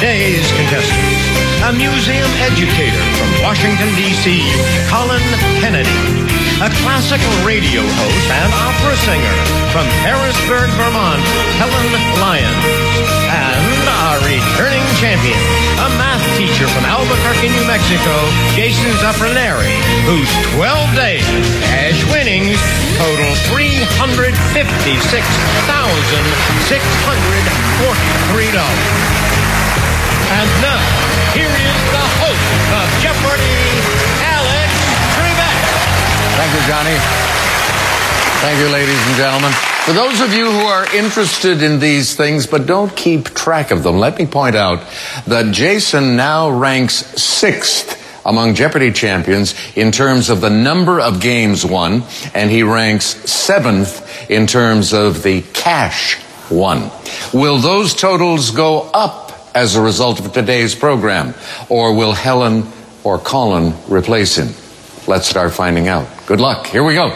Today's contestants, a museum educator from Washington, D.C., Colin Kennedy, a classical radio host and opera singer from Harrisburg, Vermont, Helen Lyons, and our returning champion, a math teacher from Albuquerque, New Mexico, Jason Zapraneri, whose 12 days cash winnings total $356,643. And now, here is the host of Jeopardy, Alex Trebek. Thank you, Johnny. Thank you, ladies and gentlemen. For those of you who are interested in these things but don't keep track of them, let me point out that Jason now ranks 6th among Jeopardy champions in terms of the number of games won, and he ranks 7th in terms of the cash won. Will those totals go up as a result of today's program, or will Helen or Colin replace him? Let's start finding out. Good luck. Here we go.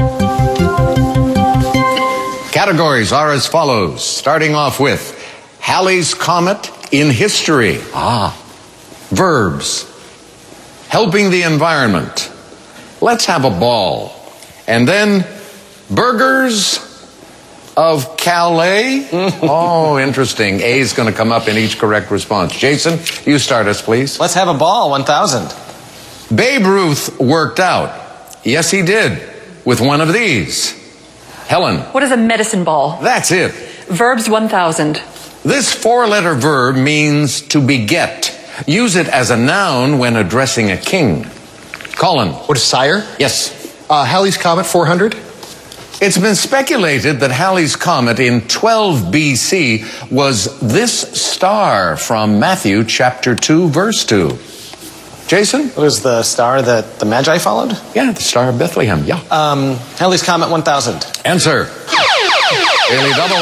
Categories are as follows, starting off with Halley's Comet in history. Verbs. Helping the environment. Let's have a ball. And then burgers of Calais? Oh, interesting. A is going to come up in each correct response. Jason, you start us, please. Let's have a ball, 1,000. Babe Ruth worked out. Yes, he did. With one of these. Helen. What is a medicine ball? That's it. Verbs, 1,000. This 4-letter verb means to beget. Use it as a noun when addressing a king. Colin. What is sire? Yes. Halley's Comet, 400. It's been speculated that Halley's Comet in 12 BC was this star from Matthew chapter 2, verse 2. Jason? What is the star that the Magi followed? Yeah, the Star of Bethlehem, yeah. Halley's Comet, 1,000. Answer. Daily double.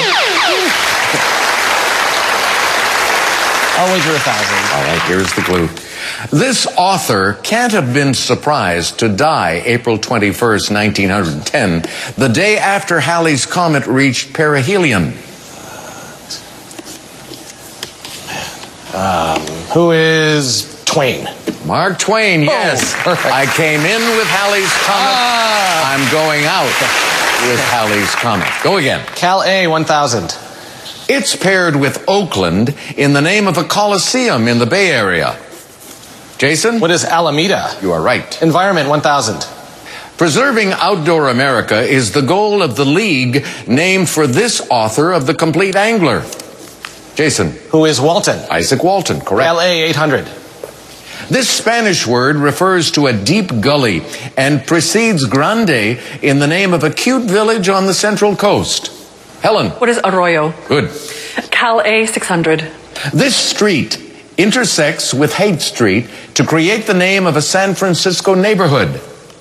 I'll wager 1,000. All right, here's the clue. This author can't have been surprised to die April 21st, 1910, the day after Halley's Comet reached perihelion. Who is Twain? Mark Twain, yes. I came in with Halley's Comet. I'm going out with Halley's Comet. Go again. Calais, 1,000. It's paired with Oakland in the name of a coliseum in the Bay Area. Jason? What is Alameda? You are right. Environment, 1,000. Preserving outdoor America is the goal of the league named for this author of The Complete Angler. Jason? Who is Walton? Isaac Walton, correct. LA, 800. This Spanish word refers to a deep gully and precedes grande in the name of a cute village on the Central Coast. Helen? What is arroyo? Good. Calais, 600. This street intersects with Haight Street to create the name of a San Francisco neighborhood.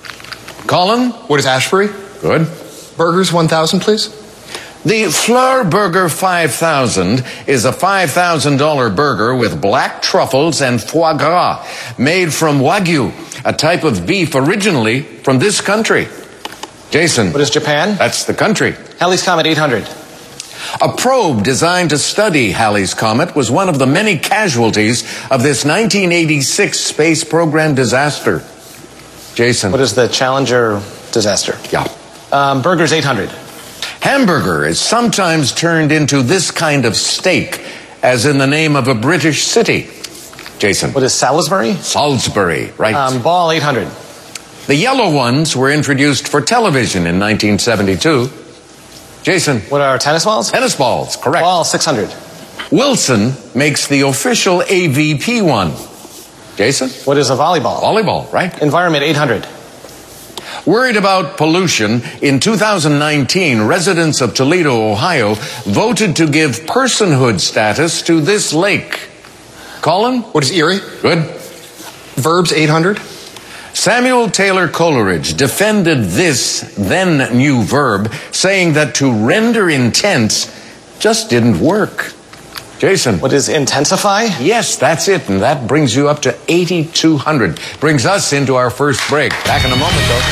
Colin? What is Ashbury? Good. Burgers, 1,000, please. The Fleur Burger 5000 is a $5,000 burger with black truffles and foie gras made from Wagyu, a type of beef originally from this country. Jason? What is Japan? That's the country. Halley's Comet, 800. A probe designed to study Halley's Comet was one of the many casualties of this 1986 space program disaster. Jason? What is the Challenger disaster? Yeah. Burgers, 800. Hamburger is sometimes turned into this kind of steak, as in the name of a British city. Jason? What is Salisbury? Salisbury, right. Ball, 800. The yellow ones were introduced for television in 1972. Jason? What are tennis balls? Tennis balls, correct. Ball, 600. Wilson makes the official AVP one. Jason? What is a volleyball? Volleyball, right. Environment, 800. Worried about pollution, in 2019, residents of Toledo, Ohio, voted to give personhood status to this lake. Colin? What is Erie? Good. Verbs, 800. Samuel Taylor Coleridge defended this then new verb, saying that to render intense just didn't work. Jason? What is intensify? Yes, that's it, and that brings you up to 8,200. Brings us into our first break. Back in a moment, though.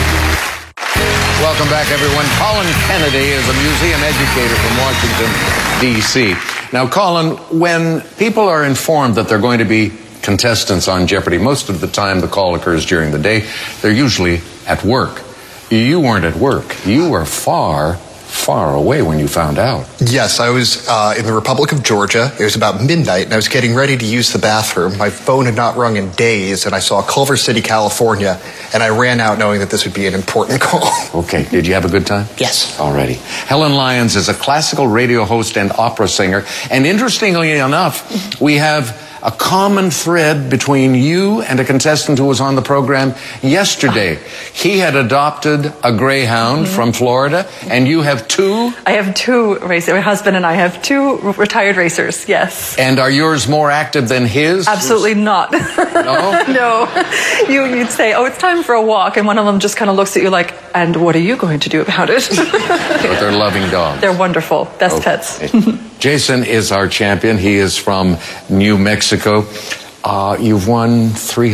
Welcome back, everyone. Colin Kennedy is a museum educator from Washington, D.C. Now, Colin, when people are informed that they're going to be contestants on Jeopardy, most of the time the call occurs during the day. They're usually at work. You weren't at work. You were far, far away when you found out. Yes, I was in the Republic of Georgia. It was about midnight, and I was getting ready to use the bathroom. My phone had not rung in days, and I saw Culver City, California, and I ran out knowing that this would be an important call. Okay, did you have a good time? Yes. Alrighty. Helen Lyons is a classical radio host and opera singer, and interestingly enough, we have a common thread between you and a contestant who was on the program yesterday. He had adopted a greyhound from Florida, and you have two? I have two racers. My husband and I have two retired racers, yes. And are yours more active than his? Absolutely not. No? No. You'd say, oh, it's time for a walk, and one of them just kind of looks at you like, and what are you going to do about it? But they're loving dogs. They're wonderful. Best pets. Jason is our champion. He is from New Mexico. You've won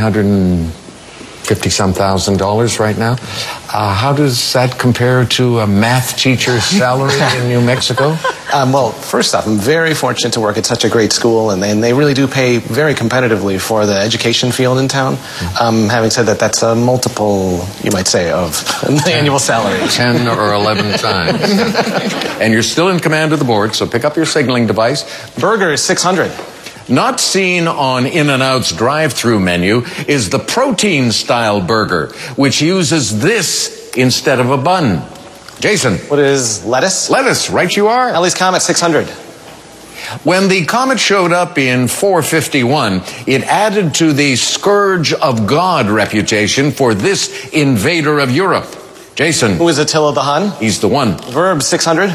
$350,000 right now. How does that compare to a math teacher's salary in New Mexico? Well, first off, I'm very fortunate to work at such a great school, and they really do pay very competitively for the education field in town. Having said that, that's a multiple, you might say, of the annual salary. 10 or 11 times. And you're still in command of the board, so pick up your signaling device. Burger is 600. Not seen on In-N-Out's drive-thru menu is the protein-style burger, which uses this instead of a bun. Jason. What is lettuce? Lettuce, right you are. Halley's Comet, 600. When the Comet showed up in 451, it added to the Scourge of God reputation for this invader of Europe. Jason. Who is Attila the Hun? He's the one. Verb, 600.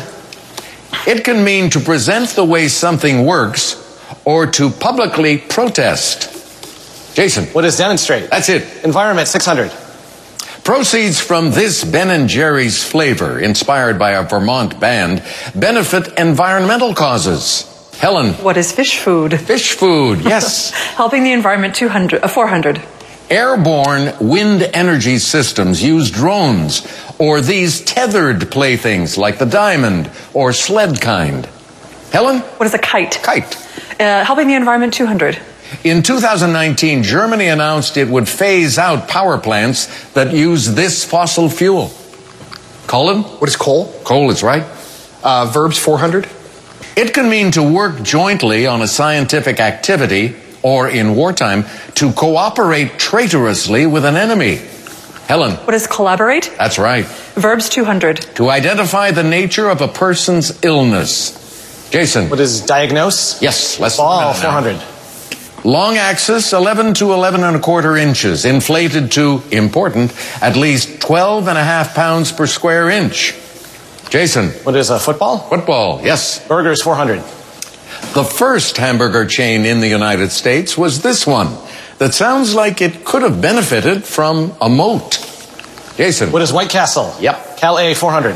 It can mean to present the way something works or to publicly protest. Jason. What is demonstrate? That's it. Environment, 600. Proceeds from this Ben & Jerry's flavor, inspired by a Vermont band, benefit environmental causes. Helen. What is fish food? Fish food, yes. Helping the environment, 400. Airborne wind energy systems use drones or these tethered playthings like the diamond or sled kind. Helen? What is a kite? Kite. Helping the environment, 200. In 2019, Germany announced it would phase out power plants that use this fossil fuel. Colin? What is coal? Coal is right. Verbs, 400. It can mean to work jointly on a scientific activity or, in wartime, to cooperate traitorously with an enemy. Helen? What is collaborate? That's right. Verbs, 200. To identify the nature of a person's illness. Jason? What is diagnose? Yes, less Ball, than a minute now. 400. Long axis, 11 to 11 1/4 inches, inflated to, important, at least 12.5 pounds per square inch. Jason? What is a football? Football, yes. Burger is 400. The first hamburger chain in the United States was this one that sounds like it could have benefited from a moat. Jason? What is White Castle? Yep. Cal-A, 400.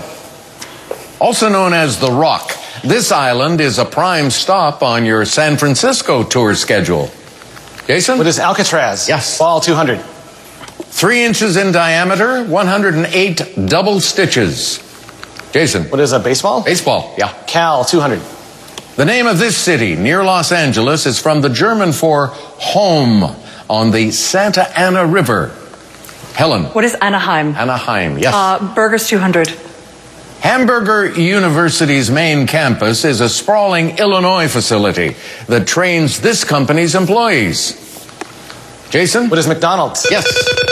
Also known as The Rock, this island is a prime stop on your San Francisco tour schedule. Jason? What is Alcatraz? Yes. Ball, 200. 3 inches in diameter, 108 double stitches. Jason? What is a baseball? Baseball, yeah. Cal, 200. The name of this city, near Los Angeles, is from the German for home on the Santa Ana River. Helen? What is Anaheim? Anaheim, yes. Burgers, 200. Hamburger University's main campus is a sprawling Illinois facility that trains this company's employees. Jason? What is McDonald's? Yes.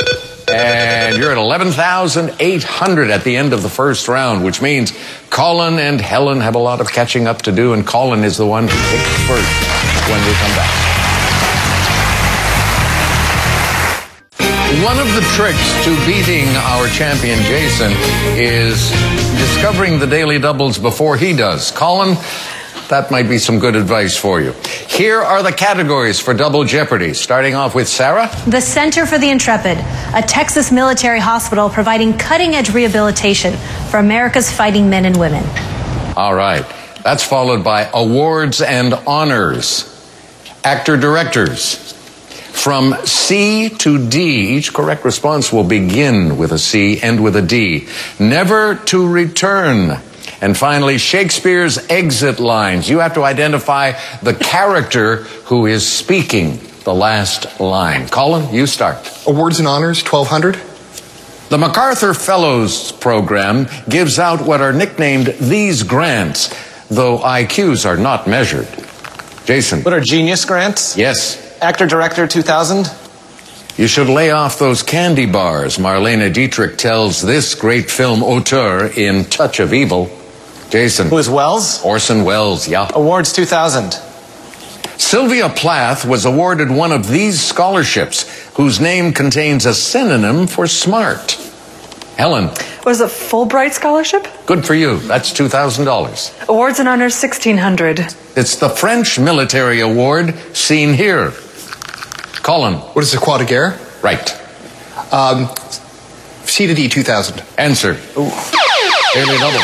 And you're at 11,800 at the end of the first round, which means Colin and Helen have a lot of catching up to do, and Colin is the one who takes first when we come back. One of the tricks to beating our champion Jason is discovering the daily doubles before he does. Colin, that might be some good advice for you. Here are the categories for Double Jeopardy, starting off with Sarah. The Center for the Intrepid, a Texas military hospital providing cutting-edge rehabilitation for America's fighting men and women. All right. That's followed by awards and honors. Actor-directors. From C to D, each correct response will begin with a C, end with a D. Never to Return, And finally, Shakespeare's exit lines. You have to identify the character who is speaking the last line. Colin, you start. Awards and honors, 1,200. The MacArthur Fellows Program gives out what are nicknamed these grants, though IQs are not measured. Jason. What are genius grants? Yes. Actor, director, 2000. You should lay off those candy bars, Marlene Dietrich tells this great film auteur in Touch of Evil. Jason. Who is Wells? Orson Welles, yeah. Awards 2000. Sylvia Plath was awarded one of these scholarships, whose name contains a synonym for smart. Helen. Was it Fulbright Scholarship? Good for you. That's $2,000. Awards and honors, 1,600. It's the French Military Award, seen here. Colin. What is the Croix de Guerre? Right. C to D, 2000. Answer. Daily double.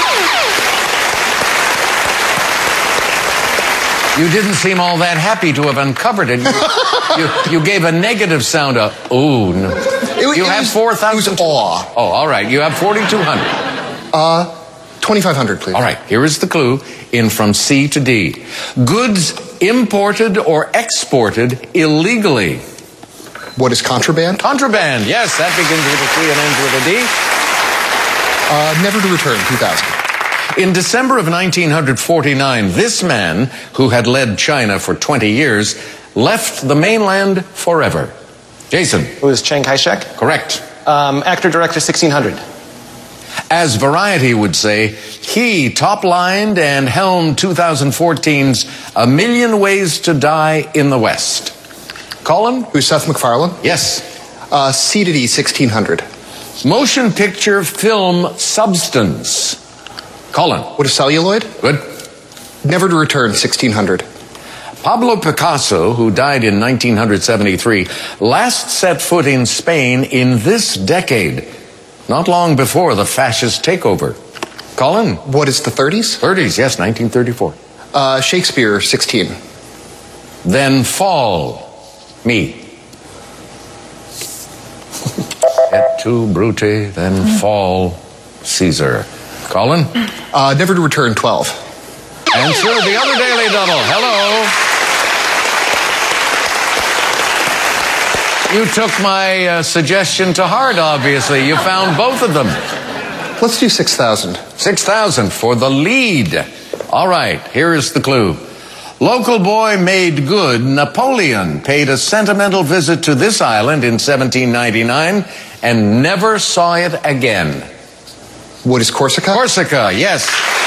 You didn't seem all that happy to have uncovered it. You gave a negative sound of, ooh. No. You have 4,000. It was awe. Oh, all right. You have 4,200. 2,500, please. All right. Here is the clue in from C to D. Goods imported or exported illegally. What is contraband? Contraband. Yes, that begins with a C and ends with a D. Never to return, 2,000. In December of 1949, this man, who had led China for 20 years, left the mainland forever. Jason. Who is Chiang Kai-shek? Correct. Actor, director, 1600. As Variety would say, he top-lined and helmed 2014's A Million Ways to Die in the West. Colin? Who's Seth MacFarlane? Yes. C to D, 1600. Motion picture film substance. Colin. What is celluloid? Good. Never to return, 1600. Pablo Picasso, who died in 1973, last set foot in Spain in this decade, not long before the fascist takeover. Colin. What is the 30s? 30s, yes, 1934. Shakespeare, 16. Then fall. Me. Et tu, Brute, then fall, Caesar. Colin? Never to return, 12. Answer the other Daily Double. Hello. You took my suggestion to heart, obviously. You found both of them. Let's do 6,000. 6,000 for the lead. All right, here is the clue. Local boy made good. Napoleon paid a sentimental visit to this island in 1799 and never saw it again. What is Corsica? Corsica, yes.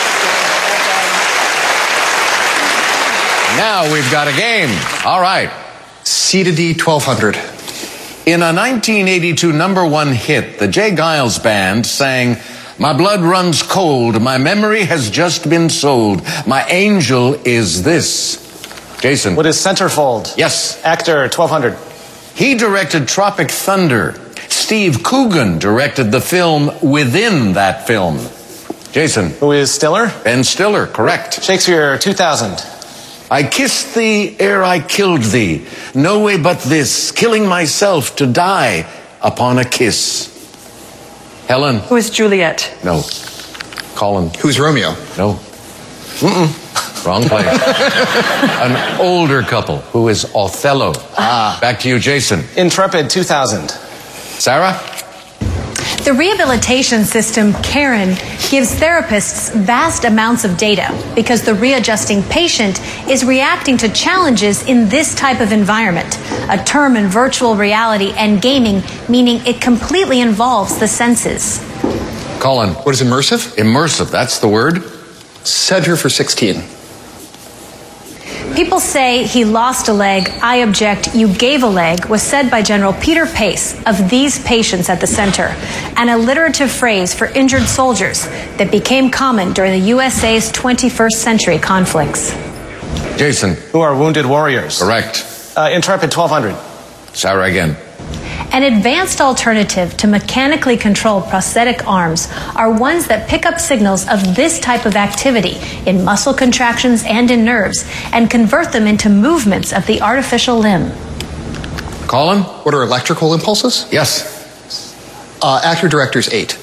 Now we've got a game. All right. C to D, 1,200. In a 1982 #1 hit, the Jay Giles Band sang, "My blood runs cold, my memory has just been sold, my angel is this." Jason. What is centerfold? Yes. Actor, 1,200. He directed Tropic Thunder. Steve Coogan directed the film within that film. Jason. Who is Stiller? Ben Stiller, correct. Shakespeare, 2000. I kissed thee ere I killed thee. No way but this, killing myself to die upon a kiss. Helen. Who is Juliet? No. Colin. Who's Romeo? No. Wrong place. An older couple who is Othello. Back to you, Jason. Intrepid, 2000. Sarah? The rehabilitation system, Karen, gives therapists vast amounts of data because the readjusting patient is reacting to challenges in this type of environment, a term in virtual reality and gaming, meaning it completely involves the senses. Colin. What is immersive? Immersive, that's the word. Center for 16. People say he lost a leg. I object. You gave a leg was said by General Peter Pace of these patients at the center, an alliterative phrase for injured soldiers that became common during the USA's 21st century conflicts. Jason. Who are wounded warriors? Correct. Intrepid, 1,200. Sarah again. An advanced alternative to mechanically controlled prosthetic arms are ones that pick up signals of this type of activity in muscle contractions and in nerves and convert them into movements of the artificial limb. Colin? What are electrical impulses? Yes. Actor director's 8.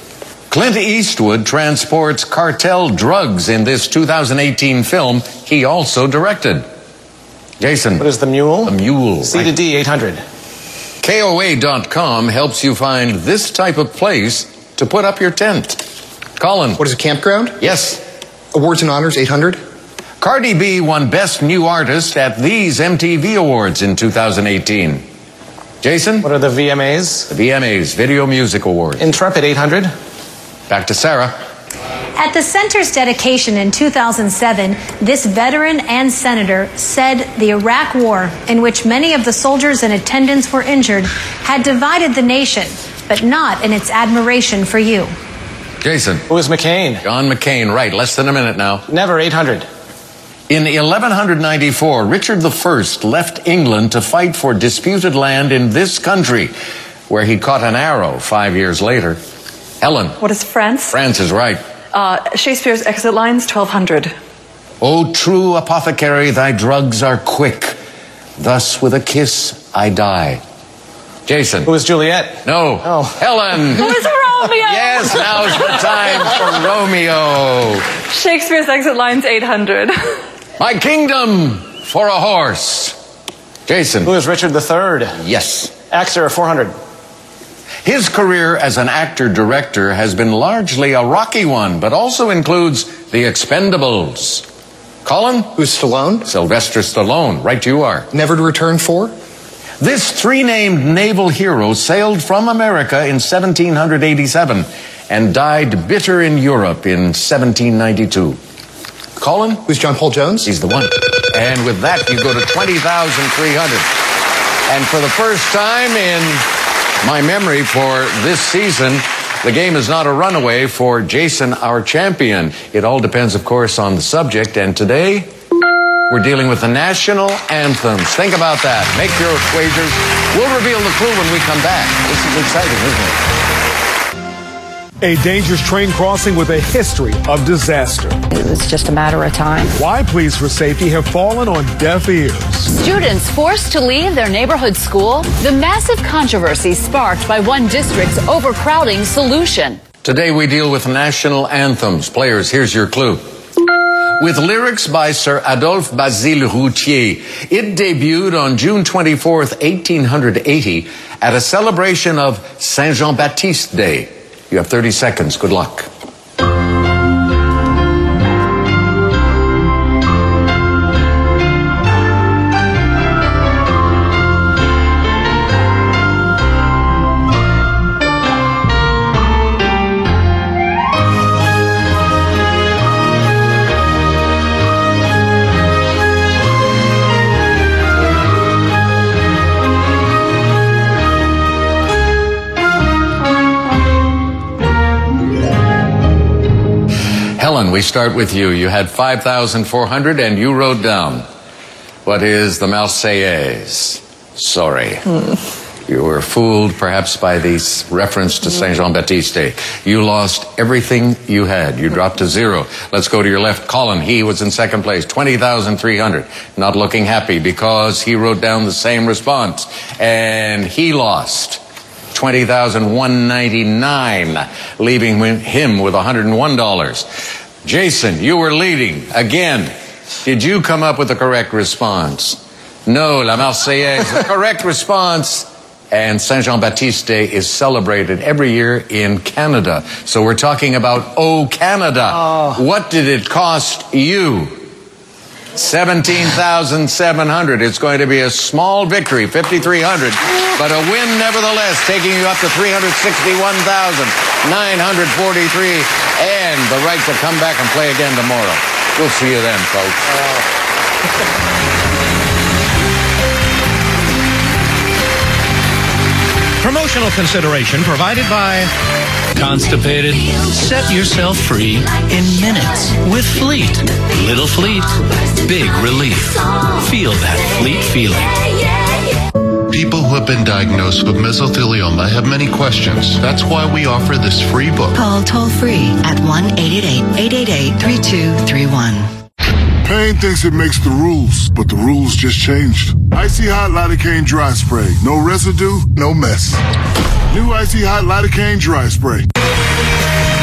Clint Eastwood transports cartel drugs in this 2018 film he also directed. Jason. What is the mule? The mule. C to D, 800. KOA.com helps you find this type of place to put up your tent. Colin. What is a campground? Yes. Awards and honors, 800. Cardi B won Best New Artist at these MTV Awards in 2018. Jason? What are the VMAs? The VMAs, Video Music Awards. Intrepid, 800. Back to Sarah. At the center's dedication in 2007, this veteran and senator said the Iraq War, in which many of the soldiers and attendants were injured, had divided the nation, but not in its admiration for you. Jason. Who is McCain? John McCain, right. Less than a minute now. Never, 800. In 1194, Richard I left England to fight for disputed land in this country, where he caught an arrow 5 years later. Helen. What is France? France is right. Shakespeare's exit lines, 1200. O true apothecary, thy drugs are quick. Thus with a kiss I die. Jason. Who is Juliet? No. Oh. Helen. Who is Romeo? Yes, now's the time for Romeo. Shakespeare's exit lines, 800. My kingdom for a horse. Jason. Who is Richard III? Yes. Actor, 400. His career as an actor-director has been largely a rocky one, but also includes The Expendables. Colin? Who's Stallone? Sylvester Stallone. Right you are. Never to Return 4. This three-named naval hero sailed from America in 1787 and died bitter in Europe in 1792. Colin? Who's John Paul Jones? He's the one. And with that, you go to 20,300. And for the first time in my memory for this season, the game is not a runaway for Jason, our champion. It all depends, of course, on the subject. And today, we're dealing with the national anthems. Think about that. Make your wagers. We'll reveal the clue when we come back. This is exciting, isn't it? A dangerous train crossing with a history of disaster. It was just a matter of time. Why pleas for safety have fallen on deaf ears. Students forced to leave their neighborhood school. The massive controversy sparked by one district's overcrowding solution. Today we deal with national anthems. Players, here's your clue. With lyrics by Sir Adolphe Basile Routier, it debuted on June 24th, 1880 at a celebration of Saint Jean-Baptiste Day. You have 30 seconds. Good luck. Helen, we start with you. You had 5,400 and you wrote down. What is the Marseillaise? Sorry. You were fooled perhaps by the reference to Saint Jean-Baptiste Day. You lost everything you had. You dropped to zero. Let's go to your left. Colin, he was in second place, 20,300. Not looking happy because he wrote down the same response. And he lost 20,199, leaving him with $101. Jason, you were leading again. Did you come up with the correct response? No, La Marseillaise, the correct response. And Saint Jean-Baptiste Day is celebrated every year in Canada. So we're talking about O Canada. Oh. What did it cost you? 17,700. It's going to be a small victory, 5,300, but a win nevertheless, taking you up to 361,943, and the right to come back and play again tomorrow. We'll see you then, folks. Promotional consideration provided by Constipated? Set yourself free in minutes with Fleet. Little Fleet, big relief. Feel that Fleet feeling. People who have been diagnosed with mesothelioma have many questions. That's why we offer this free book. Call toll-free at 1-888-888-3231. Pain thinks it makes the rules, but the rules just changed. Icy Hot Lidocaine Dry Spray. No residue, no mess. New Icy Hot Lidocaine Dry Spray.